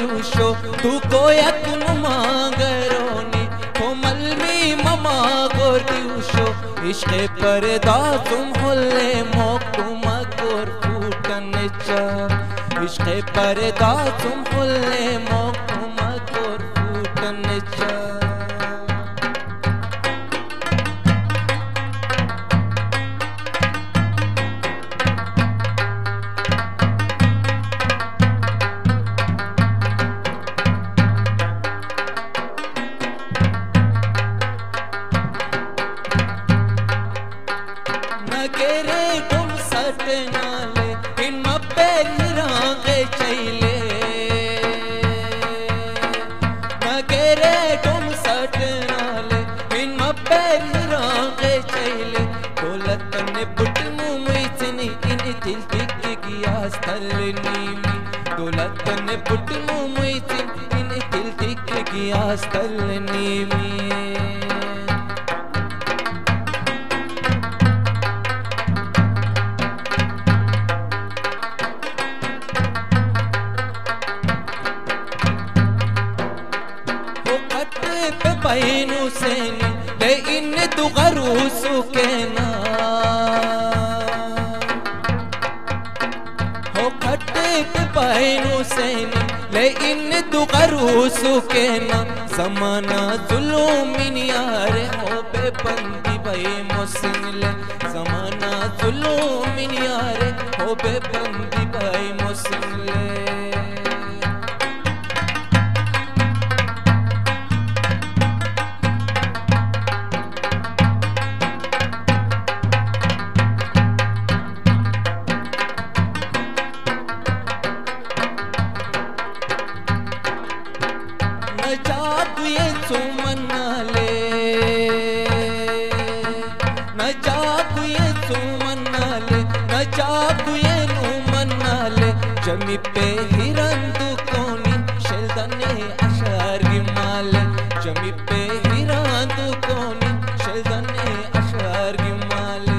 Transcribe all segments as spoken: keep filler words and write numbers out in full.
gordiusho tu koyak numangaroni komalmi mama gordiusho ishqe parda tum holle mokuma gor futane cha ishqe parda tum holle mokuma gor futane cha नगरे तुम सटनाले इन मप्पे निरांगे चैले नगरे तुम सटनाले इन मप्पे निरांगे चैले दौलत ने बुट मुमैतनी इन दिल दिख गया स्थलनी में दौलत ने बुट मुमैतनी इन दिल दिख गया स्थलनी में पैनु सेनी ले इन तु गरूसु के ना हो खट्टे पे पैनु सेनी ले इन तु गरूसु के ना ज़माना जुलूमिन यार हो बे बंदी भाई मोसिन ले ज़माना जुलूमिन यार हो बे बंदी भाई मोसिन ले नजाकुये सुमनाले नजाकुये सुमनाले नजाकुये नुमनाले जमी पे हिरंदु कोनी शेल्दने अशार गिमाले जमी पे हिरंदु कोनी शेल्दने अशार गिमाले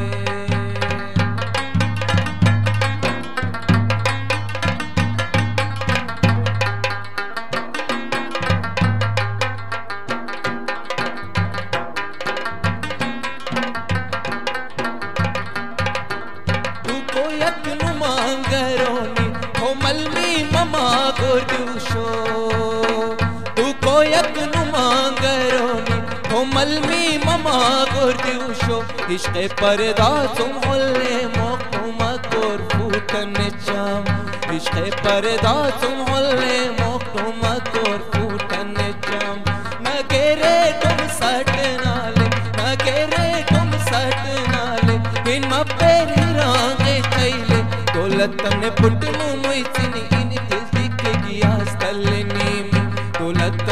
koyak numangaroni komalmi mama gordiusho tu koyak numangaroni komalmi mama gordiusho ishqe parda tum holle mokuma gor futane cham ishqe parda tum holle mokuma gor futane cham nagere tum satnale nagere tum satnale in mappe दौलत ने put मुमैतनी इन दिल दिख गया स्थलनी में दौलत